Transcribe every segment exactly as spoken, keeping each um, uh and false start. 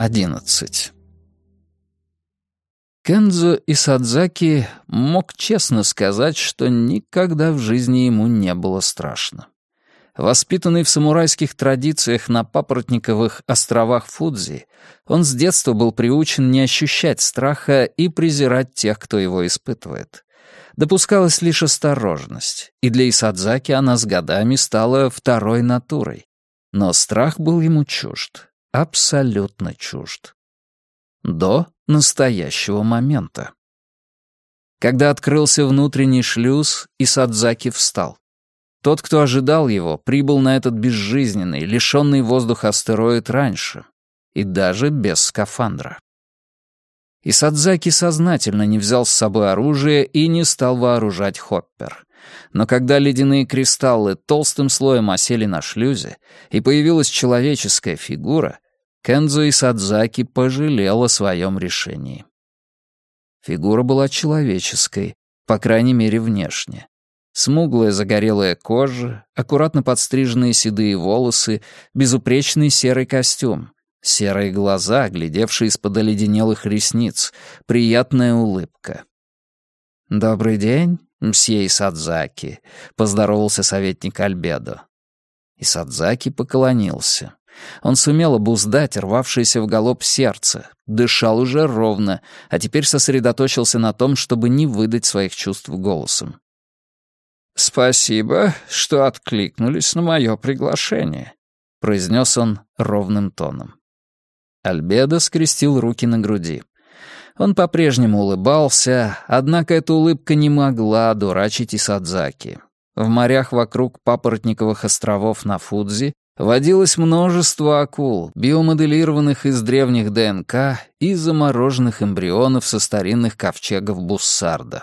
одиннадцать. Кэндзо Исадзаки мог честно сказать, что никогда в жизни ему не было страшно. Воспитанный в самурайских традициях на папоротниковых островах Фудзи, он с детства был приучен не ощущать страха и презирать тех, кто его испытывает. Допускалась лишь осторожность, и для Исадзаки она с годами стала второй натурой. Но страх был ему чужд, абсолютно чужд. До настоящего момента. Когда открылся внутренний шлюз, Исадзаки встал. Тот, кто ожидал его, прибыл на этот безжизненный, лишенный воздуха астероид раньше, и даже без скафандра. Исадзаки сознательно не взял с собой оружие и не стал вооружать Хоппер. Но когда ледяные кристаллы толстым слоем осели на шлюзе, и появилась человеческая фигура, Кэндзо Исадзаки пожалел о своем решении. Фигура была человеческой, по крайней мере, внешне. Смуглая загорелая кожа, аккуратно подстриженные седые волосы, безупречный серый костюм, серые глаза, глядевшие из-под оледенелых ресниц, приятная улыбка. «Добрый день, мсье Исадзаки», — поздоровался советник Альбедо. Исадзаки поклонился. Он сумел обуздать рвавшееся в галоп сердце, дышал уже ровно, а теперь сосредоточился на том, чтобы не выдать своих чувств голосом. «Спасибо, что откликнулись на мое приглашение», — произнес он ровным тоном. Альбедо скрестил руки на груди. Он по-прежнему улыбался, однако эта улыбка не могла одурачить Исадзаки. В морях вокруг папоротниковых островов на Фудзи водилось множество акул, биомоделированных из древних ДНК и замороженных эмбрионов со старинных ковчегов Буссарда.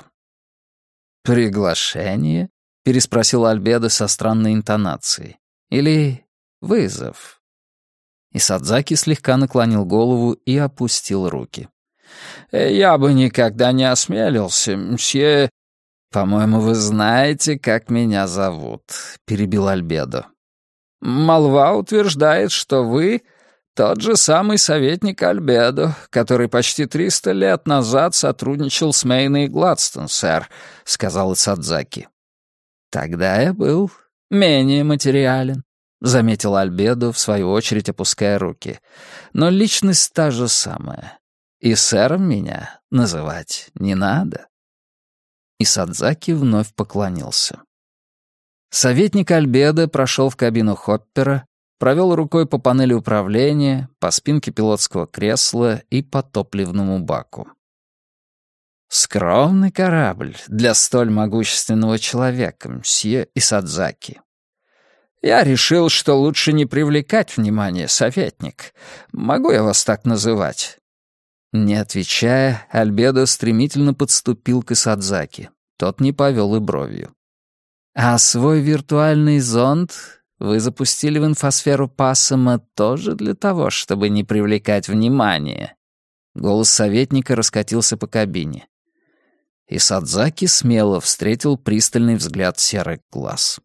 «Приглашение?» — переспросил Альбедо со странной интонацией. «Или вызов?» Исадзаки слегка наклонил голову и опустил руки. «Я бы никогда не осмелился, мсье...» «По-моему, вы знаете, как меня зовут», — перебил Альбедо. «Молва утверждает, что вы тот же самый советник Альбедо, который почти триста лет назад сотрудничал с Мейной Гладстон, сэр», — сказал Исадзаки. «Тогда я был менее материален», — заметил Альбедо, в свою очередь опуская руки. «Но личность та же самая. И сэром меня называть не надо». Исадзаки вновь поклонился. Советник Альбедо прошел в кабину Хоппера, провел рукой по панели управления, по спинке пилотского кресла и по топливному баку. «Скромный корабль для столь могущественного человека, мсье Исадзаки. Я решил, что лучше не привлекать внимание, советник. Могу я вас так называть?» Не отвечая, Альбедо стремительно подступил к Исадзаки. Тот не повел и бровью. «А свой виртуальный зонд вы запустили в инфосферу Пассама тоже для того, чтобы не привлекать внимание?» Голос советника раскатился по кабине. Исадзаки смело встретил пристальный взгляд серых глаз.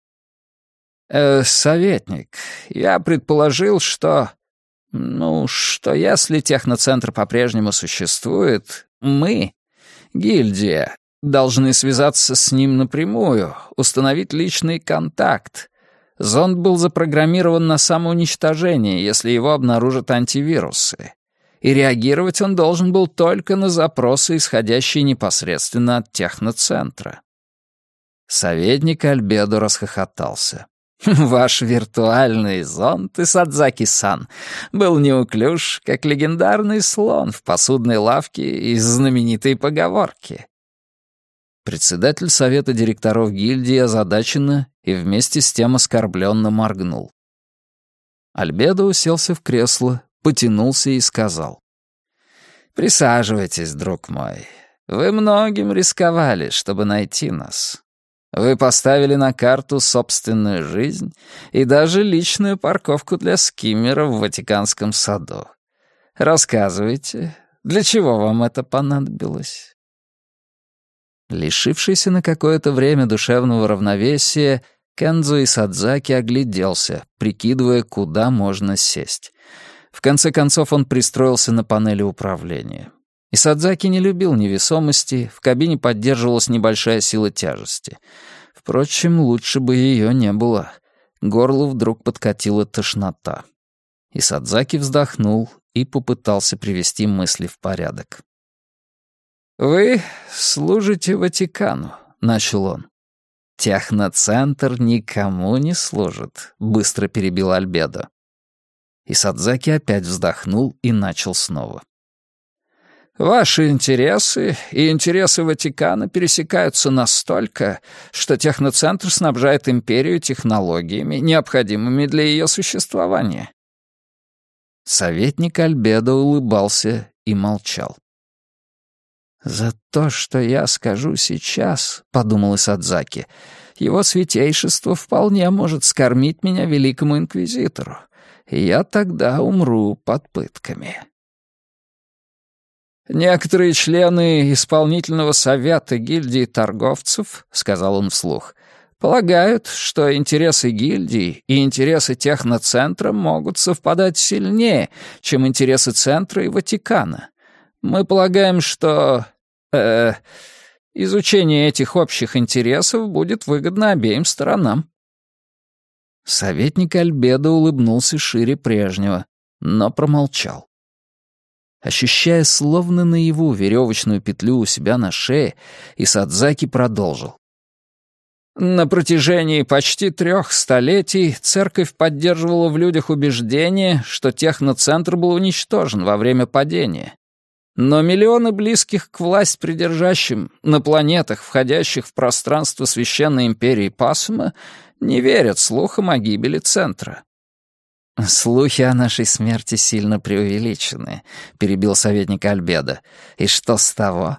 «Э, советник, я предположил, что... Ну, что если техноцентр по-прежнему существует, мы, гильдия, должны связаться с ним напрямую, установить личный контакт. Зонд был запрограммирован на самоуничтожение, если его обнаружат антивирусы. И реагировать он должен был только на запросы, исходящие непосредственно от техноцентра». Советник Альбедо расхохотался. «Ваш виртуальный зонд, Исадзаки-сан, был неуклюж, как легендарный слон в посудной лавке из знаменитой поговорки». Председатель совета директоров гильдии озадаченно и вместе с тем оскорбленно моргнул. Альбедо уселся в кресло, потянулся и сказал. «Присаживайтесь, друг мой. Вы многим рисковали, чтобы найти нас. Вы поставили на карту собственную жизнь и даже личную парковку для скиммера в Ватиканском саду. Рассказывайте, для чего вам это понадобилось?» Лишившийся на какое-то время душевного равновесия, Кэндзо Исадзаки огляделся, прикидывая, куда можно сесть. В конце концов он пристроился на панели управления. Исадзаки не любил невесомости, в кабине поддерживалась небольшая сила тяжести. Впрочем, лучше бы ее не было. Горлу вдруг подкатила тошнота. Исадзаки вздохнул и попытался привести мысли в порядок. «Вы служите Ватикану», — начал он. «Техноцентр никому не служит», — быстро перебил Альбедо. Исадзаки опять вздохнул и начал снова. «Ваши интересы и интересы Ватикана пересекаются настолько, что техноцентр снабжает империю технологиями, необходимыми для ее существования». Советник Альбедо улыбался и молчал. «За то, что я скажу сейчас, — подумал Исадзаки, — его святейшество вполне может скормить меня великому инквизитору, и я тогда умру под пытками». «Некоторые члены исполнительного совета гильдии торговцев, — сказал он вслух, — полагают, что интересы гильдии и интересы техноцентра могут совпадать сильнее, чем интересы центра и Ватикана. Мы полагаем, что э, изучение этих общих интересов будет выгодно обеим сторонам». Советник Альбедо улыбнулся шире прежнего, но промолчал. Ощущая словно наяву веревочную петлю у себя на шее, Исадзаки продолжил. На протяжении почти трех столетий церковь поддерживала в людях убеждение, что техноцентр был уничтожен во время падения. Но миллионы близких к власть придержащим на планетах, входящих в пространство Священной империи Пасума, не верят слухам о гибели центра. «Слухи о нашей смерти сильно преувеличены», — перебил советник Альбедо. «И что с того?»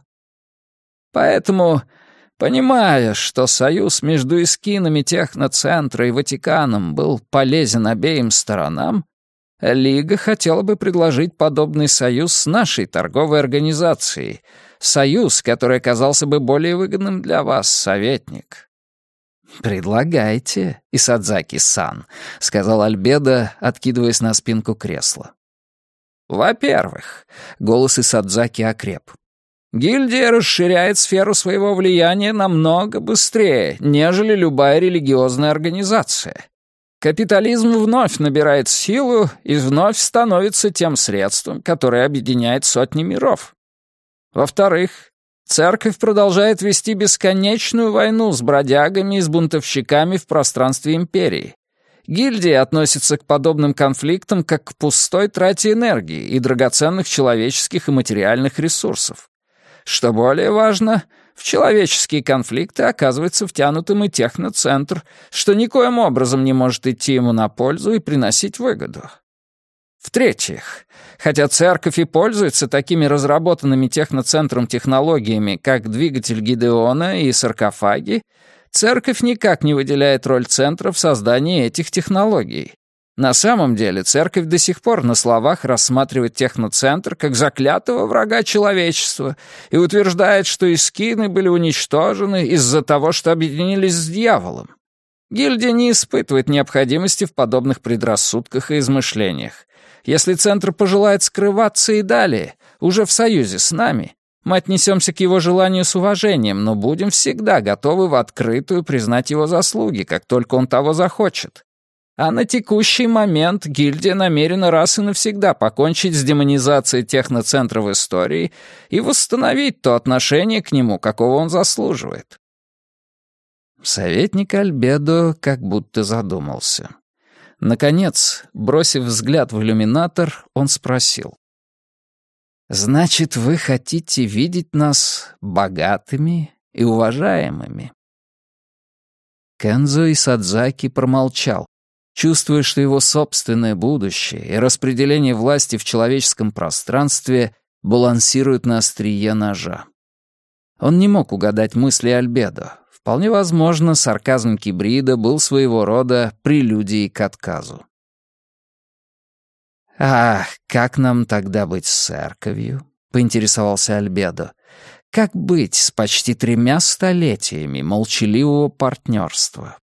«Поэтому, понимая, что союз между эскинами техноцентра и Ватиканом был полезен обеим сторонам, Лига хотела бы предложить подобный союз с нашей торговой организацией. Союз, который оказался бы более выгодным для вас, советник». «Предлагайте, Исадзаки-сан», — сказал Альбедо, откидываясь на спинку кресла. «Во-первых», — голос Исадзаки окреп, «гильдия расширяет сферу своего влияния намного быстрее, нежели любая религиозная организация. Капитализм вновь набирает силу и вновь становится тем средством, которое объединяет сотни миров. Во-вторых, церковь продолжает вести бесконечную войну с бродягами и с бунтовщиками в пространстве империи. Гильдия относится к подобным конфликтам как к пустой трате энергии и драгоценных человеческих и материальных ресурсов. Что более важно, в человеческие конфликты оказывается втянутым и техноцентр, что никоим образом не может идти ему на пользу и приносить выгоду. В-третьих, хотя церковь и пользуется такими разработанными техноцентром технологиями, как двигатель Гидеона и саркофаги, церковь никак не выделяет роль центра в создании этих технологий. На самом деле церковь до сих пор на словах рассматривает техноцентр как заклятого врага человечества и утверждает, что эскины были уничтожены из-за того, что объединились с дьяволом. Гильдия не испытывает необходимости в подобных предрассудках и измышлениях. Если центр пожелает скрываться и далее, уже в союзе с нами, мы отнесемся к его желанию с уважением, но будем всегда готовы в открытую признать его заслуги, как только он того захочет. А на текущий момент гильдия намерена раз и навсегда покончить с демонизацией техноцентра в истории и восстановить то отношение к нему, какого он заслуживает. Советник Альбедо как будто задумался. Наконец, бросив взгляд в иллюминатор, он спросил. «Значит, вы хотите видеть нас богатыми и уважаемыми?» Кэнзо Исадзаки промолчал, чувствуя, что его собственное будущее и распределение власти в человеческом пространстве балансируют на острие ножа. Он не мог угадать мысли Альбедо. Вполне возможно, сарказм Кибрида был своего рода прелюдией к отказу. «А как нам тогда быть с церковью?» — поинтересовался Альбедо. «Как быть с почти тремя столетиями молчаливого партнерства?»